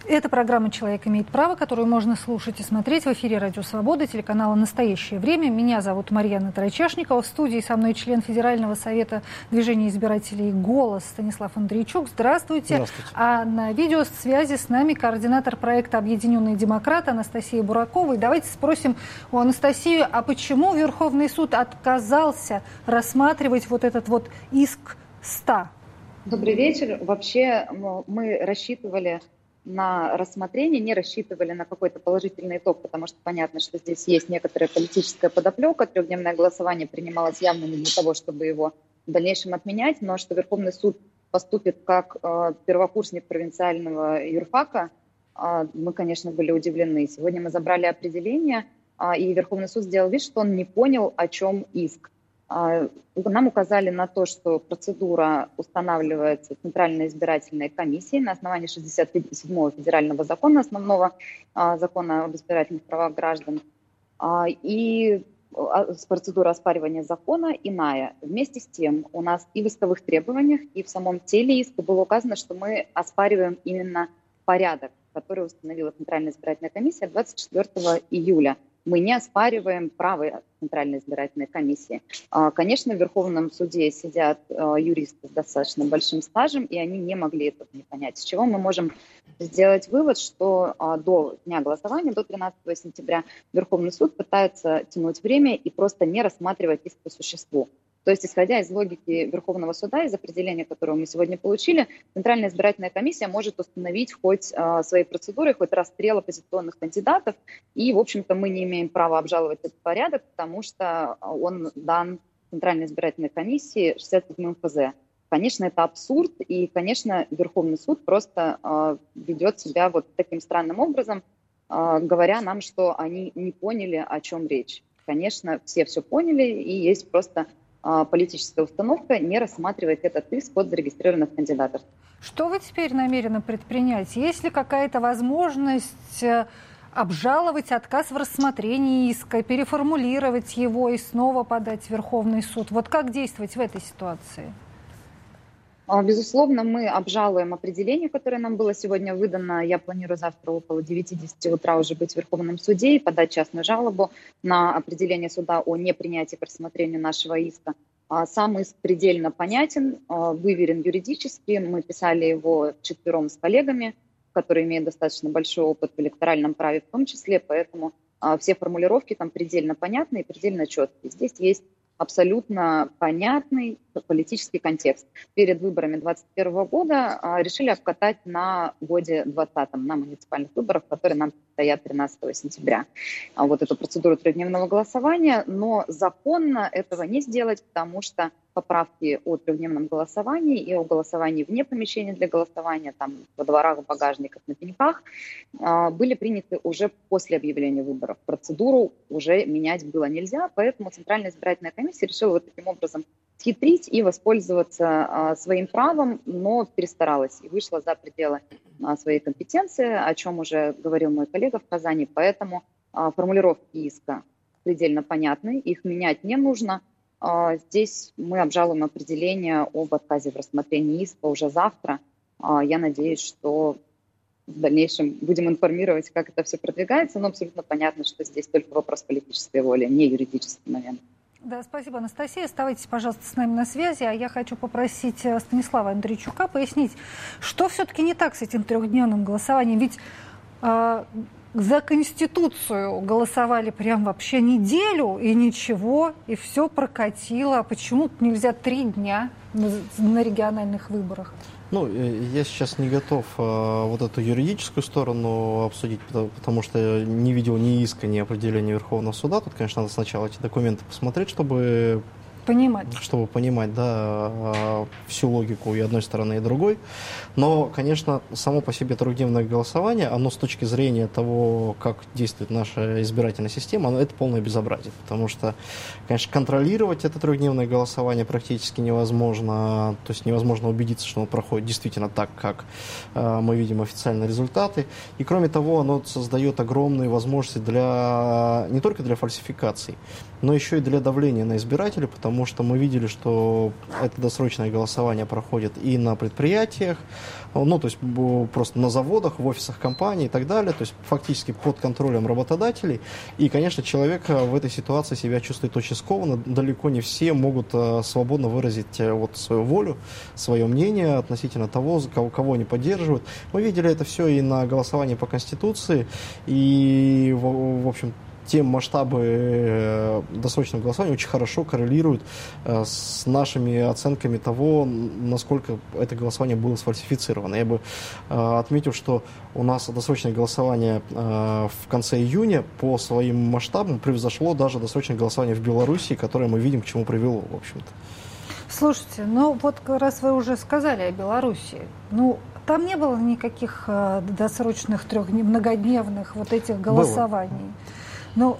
Это программа «Человек имеет право», которую можно слушать и смотреть в эфире «Радио Свобода», телеканала «Настоящее время». Меня зовут Марьяна Тарачашникова. В студии со мной член Федерального совета движения избирателей «Голос» Станислав Андрейчук. Здравствуйте. Здравствуйте. А на видеосвязи с нами координатор проекта «Объединенные демократы» Анастасия Буракова. И давайте спросим у Анастасии, а почему Верховный суд отказался рассматривать вот этот вот иск 100? Добрый вечер. Вообще мы рассчитывали на рассмотрение, не рассчитывали на какой-то положительный итог, потому что понятно, что здесь есть некоторая политическая подоплека. Трехдневное голосование принималось явно не для того, чтобы его в дальнейшем отменять, но что Верховный суд поступит как первокурсник провинциального юрфака, мы, конечно, были удивлены. Сегодня мы забрали определение, и Верховный суд сделал вид, что он не понял, о чем иск. Нам указали на то, что процедура устанавливается Центральной избирательной комиссией на основании 67-го федерального закона, основного закона об избирательных правах граждан, и процедура оспаривания закона иная. Вместе с тем у нас и в исковых требованиях, и в самом теле иска было указано, что мы оспариваем именно порядок, который установила Центральная избирательная комиссия 24 июля. Мы не оспариваем право Центральной избирательной комиссии. Конечно, в Верховном суде сидят юристы с достаточно большим стажем, и они не могли этого не понять. С чего мы можем сделать вывод, что до дня голосования, до 13 сентября, Верховный суд пытается тянуть время и просто не рассматривать иск по существу. То есть, исходя из логики Верховного суда, из определения, которое мы сегодня получили, Центральная избирательная комиссия может установить хоть свои процедуры, хоть расстрел оппозиционных кандидатов. И, в общем-то, мы не имеем права обжаловать этот порядок, потому что он дан Центральной избирательной комиссии 67-м ФЗ. Конечно, это абсурд, и, конечно, Верховный суд просто ведет себя вот таким странным образом, говоря нам, что они не поняли, о чем речь. Конечно, все поняли, и есть просто политическая установка не рассматривать этот иск под зарегистрированных кандидатов. Что вы теперь намерены предпринять? Есть ли какая-то возможность обжаловать отказ в рассмотрении иска, переформулировать его и снова подать в Верховный суд? Вот как действовать в этой ситуации? Безусловно, мы обжалуем определение, которое нам было сегодня выдано. Я планирую завтра около 9-10 утра уже быть в Верховном суде и подать частную жалобу на определение суда о непринятии к рассмотрению нашего иска. Сам иск предельно понятен, выверен юридически. Мы писали его вчетвером с коллегами, которые имеют достаточно большой опыт в электоральном праве в том числе, поэтому все формулировки там предельно понятны и предельно четкие. Здесь есть абсолютно понятный политический контекст. Перед выборами 2021 года решили обкатать на годе 2020, на муниципальных выборах, которые нам предстоят 13 сентября. Вот эту процедуру трехдневного голосования, но законно этого не сделать, потому что поправки о трехдневном голосовании и о голосовании вне помещения для голосования, там во дворах, в багажниках, на пеньках, были приняты уже после объявления выборов. Процедуру уже менять было нельзя, поэтому Центральная избирательная комиссия решила вот таким образом схитрить и воспользоваться своим правом, но перестаралась и вышла за пределы своей компетенции, о чем уже говорил мой коллега в Казани. Поэтому формулировки иска предельно понятны, их менять не нужно. Здесь мы обжалуем определение об отказе в рассмотрении иска уже завтра. Я надеюсь, что в дальнейшем будем информировать, как это все продвигается, но абсолютно понятно, что здесь только вопрос политической воли, не юридический момент. Да, спасибо, Анастасия. Оставайтесь, пожалуйста, с нами на связи. А я хочу попросить Станислава Андрейчука пояснить, что все-таки не так с этим трехдневным голосованием. Ведь за Конституцию голосовали прям вообще неделю, и ничего, и все прокатило. Почему нельзя 3 дня на региональных выборах? Ну, я сейчас не готов вот эту юридическую сторону обсудить, потому что не видел ни иска, ни определения Верховного суда. Тут, конечно, надо сначала эти документы посмотреть, чтобы понимать, да, всю логику и одной стороны, и другой. Но, конечно, само по себе трехдневное голосование, оно с точки зрения того, как действует наша избирательная система, это полное безобразие. Потому что, конечно, контролировать это трехдневное голосование практически невозможно. То есть невозможно убедиться, что оно проходит действительно так, как мы видим официальные результаты. И, кроме того, оно создает огромные возможности не только для фальсификаций, но еще и для давления на избирателей, потому потому что мы видели, что это досрочное голосование проходит и на предприятиях, ну, то есть просто на заводах, в офисах компаний и так далее, то есть фактически под контролем работодателей. И, конечно, человек в этой ситуации себя чувствует очень скованно. Далеко не все могут свободно выразить вот свою волю, свое мнение относительно того, кого они поддерживают. Мы видели это все и на голосовании по Конституции, и, в общем, те масштабы досрочного голосования очень хорошо коррелируют с нашими оценками того, насколько это голосование было сфальсифицировано. Я бы отметил, что у нас досрочное голосование в конце июня по своим масштабам превзошло даже досрочное голосование в Беларуси, которое мы видим, к чему привело, в общем-то. Слушайте, ну вот раз вы уже сказали о Беларуси, ну там не было никаких досрочных многодневных вот этих голосований. Было. Но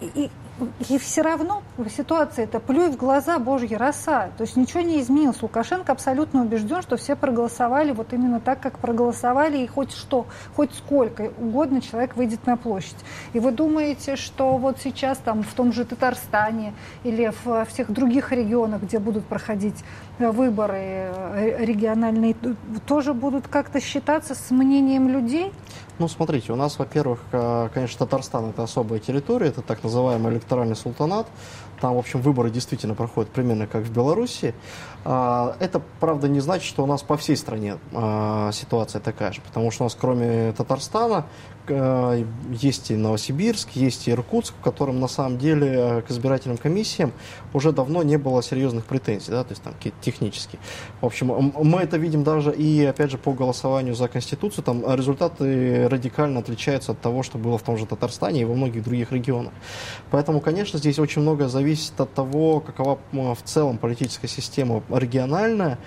и все равно ситуация это плюй в глаза божья роса. То есть ничего не изменилось. Лукашенко абсолютно убежден, что все проголосовали вот именно так, как проголосовали, и хоть сколько угодно человек выйдет на площадь. И вы думаете, что вот сейчас там в том же Татарстане или в всех других регионах, где будут проходить выборы региональные, тоже будут как-то считаться с мнением людей? Ну, смотрите, у нас, во-первых, конечно, Татарстан – это особая территория, это так называемый электоральный султанат. Там, в общем, выборы действительно проходят примерно как в Беларуси. Это, правда, не значит, что у нас по всей стране ситуация такая же, потому что у нас, кроме Татарстана, есть и Новосибирск, есть и Иркутск, в котором, на самом деле, к избирательным комиссиям уже давно не было серьезных претензий, да, то есть там какие-то технические. В общем, мы это видим даже и, опять же, по голосованию за Конституцию, там результаты радикально отличаются от того, что было в том же Татарстане и во многих других регионах. Поэтому, конечно, здесь очень многое зависит от того, какова в целом политическая система региональная,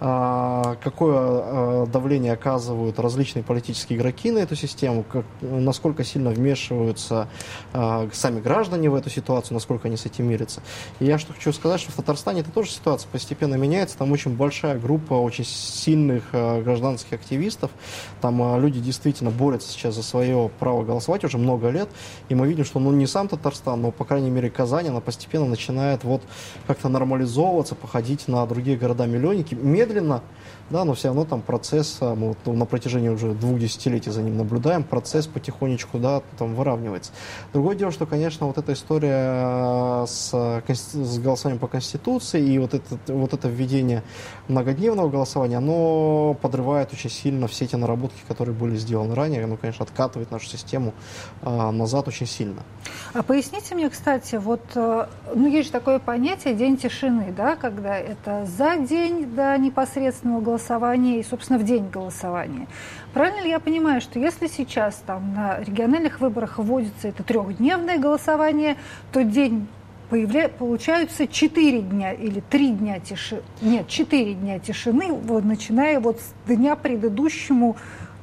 какое давление оказывают различные политические игроки на эту систему, насколько сильно вмешиваются сами граждане в эту ситуацию, насколько они с этим мирятся. И я что хочу сказать, что в Татарстане это тоже ситуация постепенно меняется, там очень большая группа очень сильных гражданских активистов, там люди действительно борются сейчас за свое право голосовать уже много лет, и мы видим, что не сам Татарстан, но, по крайней мере, Казань, она постепенно начинает вот как-то нормализовываться, походить на другие города-миллионники, медленно, да, но все равно там процесс, мы вот на протяжении уже 2 десятилетий за ним наблюдаем, процесс потихонечку, да, там выравнивается. Другое дело, что, конечно, вот эта история с голосованием по Конституции и вот это введение многодневного голосования, оно подрывает очень сильно все те наработки, которые были сделаны ранее, оно, конечно, откатывает нашу систему назад очень сильно. А поясните мне, кстати, вот, есть же такое понятие «день тишины», да, когда это за день до непосредственного голосования и, собственно, в день голосования. Правильно ли я понимаю, что если сейчас там на региональных выборах вводится это 3-дневное голосование, то день получаются 4 дня или 3 дня тишины? Нет, 4 дня тишины, вот, начиная вот с дня предыдущего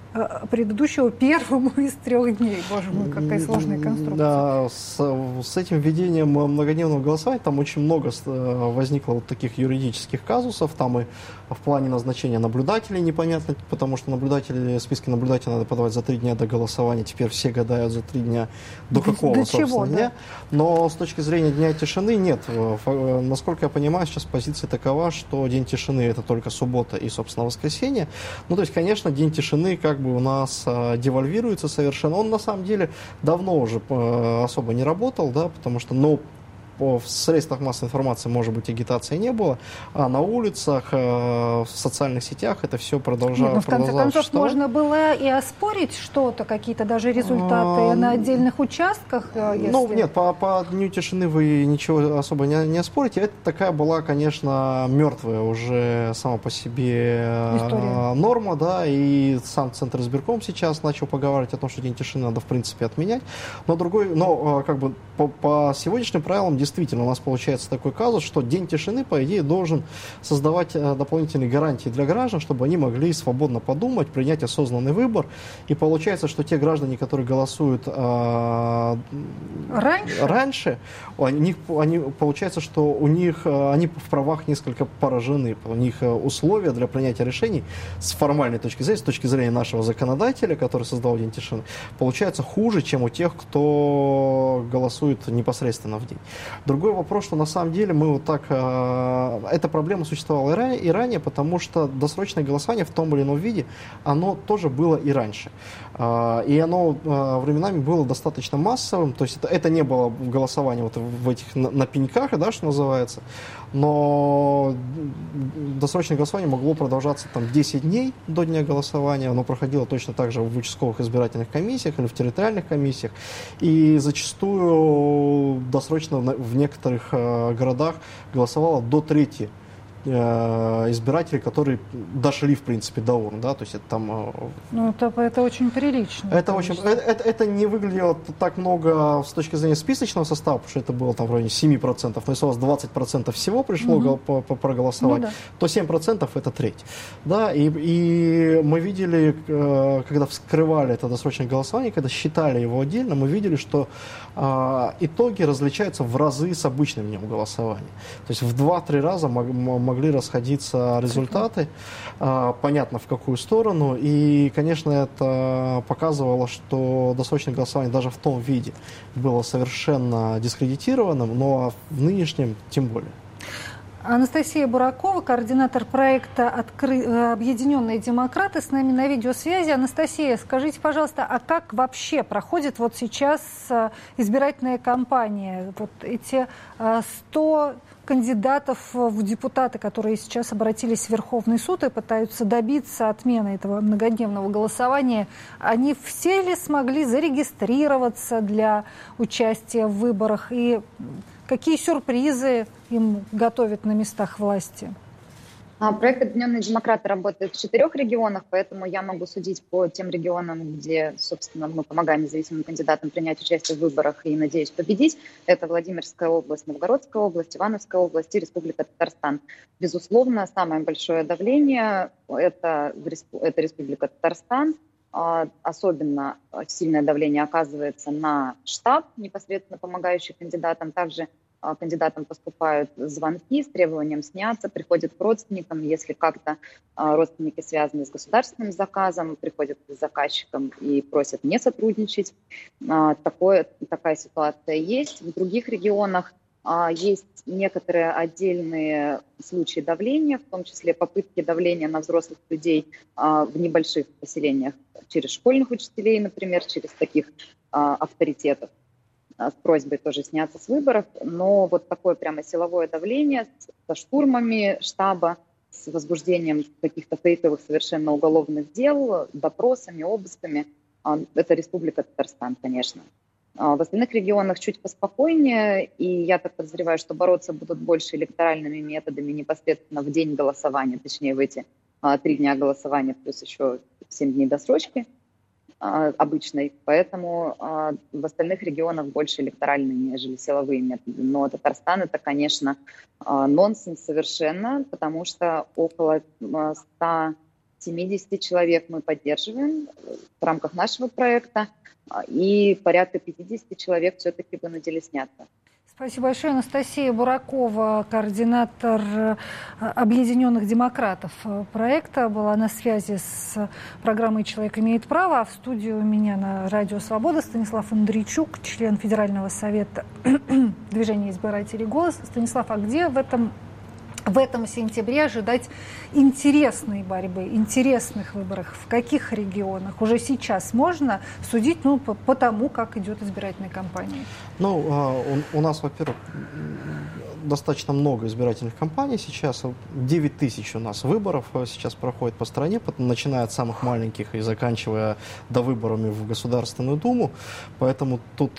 первому из 3 дней. Боже мой, какая сложная конструкция. Да, с этим введением многодневного голосования там очень много возникло вот таких юридических казусов. Там и в плане назначения наблюдателей непонятно, потому что списки наблюдателей надо подавать за 3 дня до голосования. Теперь все гадают за 3 дня до какого, собственно, чего, дня. Да? Но с точки зрения Дня тишины нет. Насколько я понимаю, сейчас позиция такова, что День тишины это только суббота и, собственно, воскресенье. Ну, то есть, конечно, День тишины как бы у нас девальвируется совершенно. Он на самом деле давно уже особо не работал, да, потому что, в средствах массовой информации, может быть, агитации не было, а на улицах, в социальных сетях это все продолжалось. В конце концов, можно было и оспорить что-то, какие-то даже результаты на отдельных участках. Если... Нет, по Дню тишины вы ничего особо не оспорите. Это такая была, конечно, мертвая уже сама по себе история. Норма, да, и сам Центр избирком сейчас начал поговаривать о том, что День тишины надо, в принципе, отменять. Но как бы по сегодняшним правилам действительно у нас получается такой казус, что День тишины, по идее, должен создавать дополнительные гарантии для граждан, чтобы они могли свободно подумать, принять осознанный выбор. И получается, что те граждане, которые голосуют раньше получается, что они в правах несколько поражены. У них условия для принятия решений с формальной точки зрения, с точки зрения нашего законодателя, который создал День тишины, получается хуже, чем у тех, кто голосует непосредственно в день. Другой вопрос, что на самом деле мы вот так... Эта проблема существовала и ранее, потому что досрочное голосование в том или ином виде, оно тоже было и раньше. И оно временами было достаточно массовым, то есть это не было голосование вот в этих на пеньках, да, что называется, но досрочное голосование могло продолжаться там 10 дней до дня голосования, оно проходило точно так же в участковых избирательных комиссиях или в территориальных комиссиях, и зачастую досрочно в некоторых городах голосовало до трети избирателей, которые дошли, в принципе, до урн, да, то есть это там... Ну, это очень прилично. Это не выглядело так много с точки зрения списочного состава, потому что это было там в районе 7%, но если у вас 20% всего пришло проголосовать, то 7% это треть. Да, и мы видели, когда вскрывали это досрочное голосование, когда считали его отдельно, мы видели, что итоги различаются в разы с обычным днем голосования. То есть в 2-3 раза могли расходиться результаты, понятно в какую сторону, и, конечно, это показывало, что досрочное голосование даже в том виде было совершенно дискредитированным, но в нынешнем тем более. Анастасия Буракова, координатор проекта «Объединенные демократы», с нами на видеосвязи. Анастасия, скажите, пожалуйста, а как вообще проходит вот сейчас избирательная кампания? Вот эти 100 кандидатов в депутаты, которые сейчас обратились в Верховный суд и пытаются добиться отмены этого многодневного голосования, они все ли смогли зарегистрироваться для участия в выборах? И какие сюрпризы им готовят на местах власти? Проект «Объединенные демократы» работает в 4 регионах, поэтому я могу судить по тем регионам, где, собственно, мы помогаем независимым кандидатам принять участие в выборах и, надеюсь, победить. Это Владимирская область, Новгородская область, Ивановская область и Республика Татарстан. Безусловно, самое большое давление – это Республика Татарстан. Особенно сильное давление оказывается на штаб, непосредственно помогающий кандидатам. Также кандидатам поступают звонки с требованием сняться, приходят к родственникам. Если как-то родственники связаны с государственным заказом, приходят к заказчикам и просят не сотрудничать. Такая ситуация есть. В других регионах есть некоторые отдельные случаи давления, в том числе попытки давления на взрослых людей в небольших поселениях через школьных учителей, например, через таких авторитетов, с просьбой тоже сняться с выборов. Но вот такое прямо силовое давление со штурмами штаба, с возбуждением каких-то фейковых совершенно уголовных дел, допросами, обысками, это Республика Татарстан, конечно. В остальных регионах чуть поспокойнее, и я так подозреваю, что бороться будут больше электоральными методами непосредственно в день голосования, точнее в эти 3 дня голосования, плюс еще 7 дней досрочки обычной. Поэтому в остальных регионах больше электоральные, нежели силовые методы. Но Татарстан — это, конечно, нонсенс совершенно, потому что около 170 человек мы поддерживаем в рамках нашего проекта, и порядка 50 человек все-таки вынудили сняться. Спасибо большое. Анастасия Буракова, координатор Объединенных демократов проекта, была на связи с программой «Человек имеет право». А в студии у меня на Радио Свобода Станислав Андрейчук, член Федерального совета движения избирателей «Голос». Станислав, а где в этом сентябре ожидать интересной борьбы, интересных выборов? В каких регионах? Уже сейчас можно судить по тому, как идет избирательная кампания? У нас, во-первых, достаточно много избирательных кампаний сейчас. 9 тысяч у нас выборов сейчас проходит по стране, начиная от самых маленьких и заканчивая выборами в Государственную Думу. Поэтому тут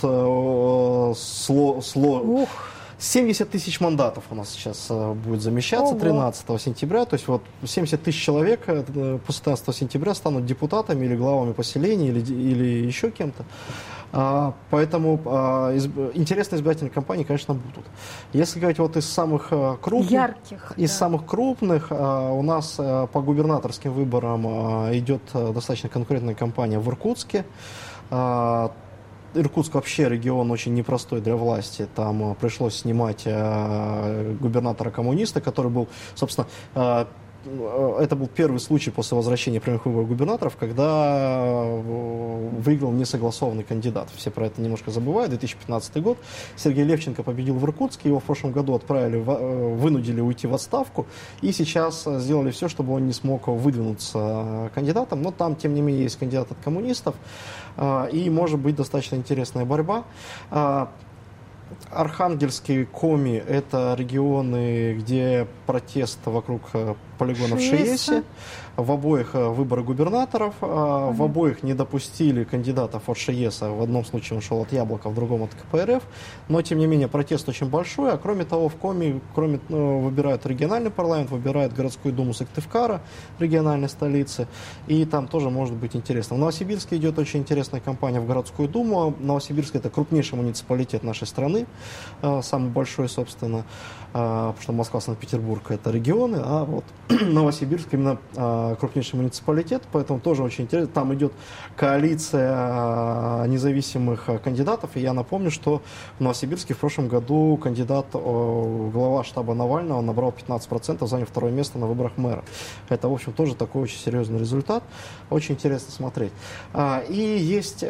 70 тысяч мандатов у нас сейчас будет замещаться 13 сентября. То есть 70 тысяч человек после 13 сентября станут депутатами или главами поселений или еще кем-то. Поэтому интересные избирательные кампании, конечно, будут. Если говорить из самых крупных, ярких, самых крупных, у нас по губернаторским выборам идет достаточно конкурентная кампания в Иркутске. Иркутск вообще регион очень непростой для власти. Там пришлось снимать губернатора-коммуниста, который был, собственно, это был первый случай после возвращения прямых выборов губернаторов, когда выиграл несогласованный кандидат. Все про это немножко забывают. 2015 год. Сергей Левченко победил в Иркутске, его в прошлом году вынудили уйти в отставку, и сейчас сделали все, чтобы он не смог выдвинуться кандидатом. Но там, тем не менее, есть кандидат от коммунистов, и может быть достаточно интересная борьба. Архангельский, Коми – это регионы, где протест вокруг полигонов в ШИЭСе. В обоих выборы губернаторов, в обоих не допустили кандидатов от ШИЭСа. В одном случае он шел от Яблока, в другом от КПРФ. Но, тем не менее, протест очень большой. А кроме того, в Коми выбирают региональный парламент, выбирают городскую думу Сыктывкара, региональной столицы. И там тоже может быть интересно. В Новосибирске идет очень интересная кампания в городскую думу. Новосибирск – это крупнейший муниципалитет нашей страны, самый большой, собственно, потому что Москва, Санкт-Петербург – это регионы, а вот Новосибирск именно крупнейший муниципалитет, поэтому тоже очень интересно. Там идет коалиция независимых кандидатов, и я напомню, что в Новосибирске в прошлом году кандидат, глава штаба Навального, набрал 15%, заняв второе место на выборах мэра. Это, в общем, тоже такой очень серьезный результат, очень интересно смотреть. И есть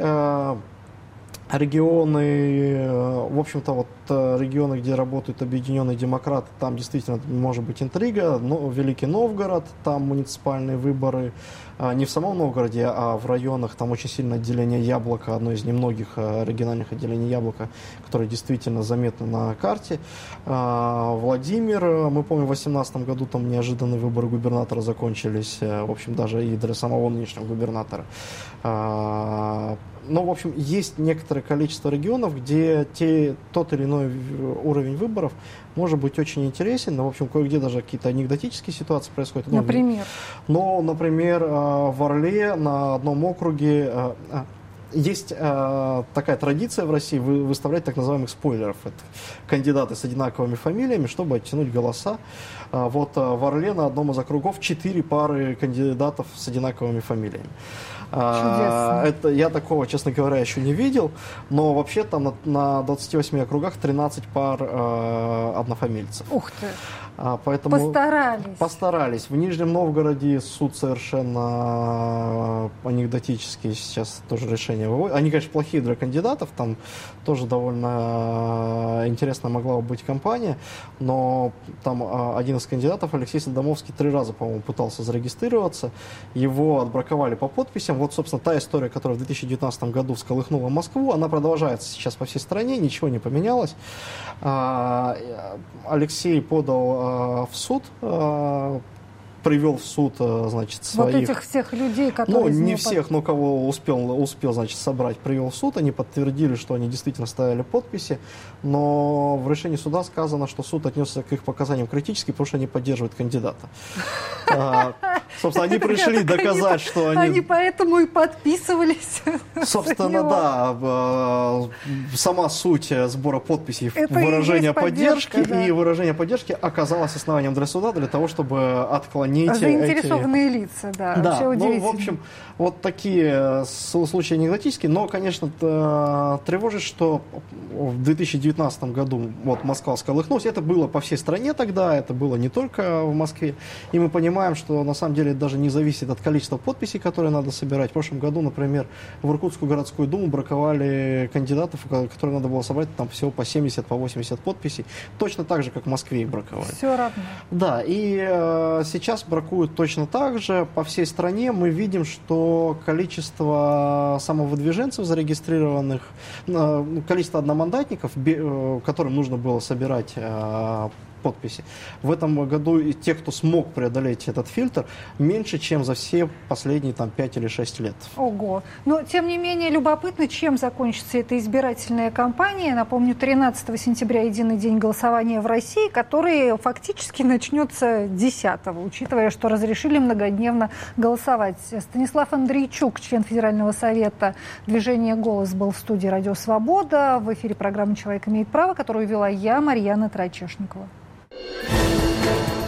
регионы, в общем-то, вот регионы, где работают объединенные демократы, там действительно может быть интрига. Но Великий Новгород, там муниципальные выборы, не в самом Новгороде, а в районах, там очень сильное отделение Яблока, одно из немногих региональных отделений Яблока, которое действительно заметно на карте. Владимир, мы помним, в 2018 году там неожиданные выборы губернатора закончились, в общем, даже и для самого нынешнего губернатора. Но, в общем, есть некоторое количество регионов, где тот или иной уровень выборов может быть очень интересен. Но, в общем, кое-где даже какие-то анекдотические ситуации происходят. Например? Например, в Орле на одном округе есть такая традиция в России выставлять так называемых спойлеров. Это кандидаты с одинаковыми фамилиями, чтобы оттянуть голоса. Вот в Орле на одном из округов 4 пары кандидатов с одинаковыми фамилиями. Это я такого, честно говоря, еще не видел, но вообще там на 28 округах 13 пар однофамильцев. Ух ты! Поэтому постарались. В Нижнем Новгороде суд совершенно анекдотические сейчас тоже решения выводит. Они, конечно, плохие для кандидатов, там тоже довольно интересная могла бы быть кампания, но там один из кандидатов, Алексей Садомовский, 3 раза, по-моему, пытался зарегистрироваться, его отбраковали по подписям. Вот, собственно, та история, которая в 2019 году всколыхнула Москву, она продолжается сейчас по всей стране, ничего не поменялось. Алексей подал в суд, привел в суд, значит, своих... Вот этих всех людей, которые... не всех, но кого успел, значит, собрать, привел в суд. Они подтвердили, что они действительно ставили подписи, но в решении суда сказано, что суд отнесся к их показаниям критически, потому что они поддерживают кандидата. Собственно, они пришли доказать, что они... Они поэтому и подписывались. Собственно, да. Сама суть сбора подписей, выражение поддержки, и выражение поддержки оказалось основанием для суда, для того, чтобы отклонить заинтересованные лица, да. Да, в общем, вот такие случаи анекдотические, но, конечно, тревожит, что в 2019 году вот Москва всколыхнулась. Это было по всей стране тогда, это было не только в Москве. И мы понимаем, что на самом деле это даже не зависит от количества подписей, которые надо собирать. В прошлом году, например, в Иркутскую городскую думу браковали кандидатов, которые надо было собрать там всего по 70, по 80 подписей. Точно так же, как в Москве их браковали. Все равно. Да, и сейчас бракуют точно так же. По всей стране мы видим, что количество самовыдвиженцев зарегистрированных, количество одномандатников, которым нужно было собирать подписи, в этом году и те, кто смог преодолеть этот фильтр, меньше, чем за все последние 5 или 6 лет. Ого. Но, тем не менее, любопытно, чем закончится эта избирательная кампания. Напомню, 13 сентября единый день голосования в России, который фактически начнется 10-го, учитывая, что разрешили многодневно голосовать. Станислав Андрейчук, член Федерального совета движения «Голос», был в студии «Радио Свобода». В эфире программы «Человек имеет право», которую вела я, Марьяна Трачешникова.